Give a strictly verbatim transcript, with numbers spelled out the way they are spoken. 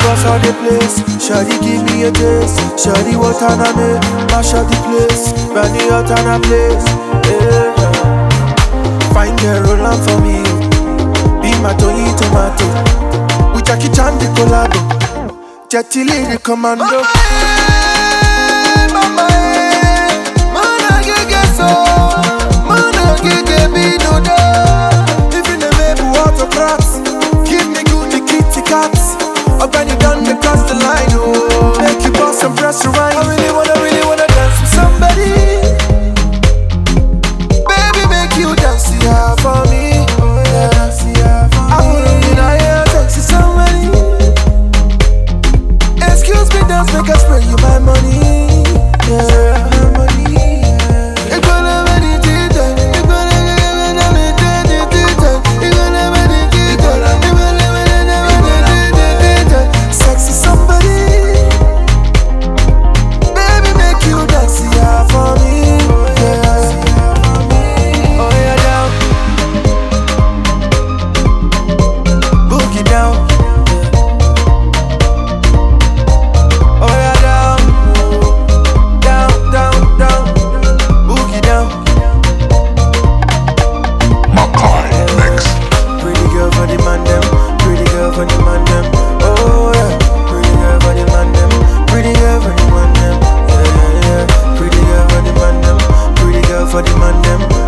boss all the place. Shawty give me a taste. Shawty what on a me, mash up the place. Brandy out on a place. Yeah. Fine girl roll on for me. Be my Tony Tomato. With Jackie Chan the collabo. Jetty lady commando. Mama, mana gege so, mana gege be no do. Even the baby autocrats, give me good the kitty cats. I'll bring you down across the line, oh. Make you boss and press your right. I really wanna, really wanna dance with somebody. Baby, make you dance here for me. Oh yeah, dance here for me. I wanna be there, sexy somebody. Excuse me, dance, make us spray you my money. Yeah, my money. Yeah. It's gonna be the detail. It's gonna be the detail. It's gonna be the detail. It's gonna be the detail. Sexy somebody. Baby, make you dance here for me. Yeah. Oh yeah, down. Boogie down. Oh yeah, down. Down, down, down. Boogie down. Makai Mix. Pretty girl for the man them. Pretty girl for the man them. Oh yeah. Pretty girl for the man them. Pretty girl for the man them. Yeah, yeah, yeah. Pretty girl for the man them. Pretty girl for the man them.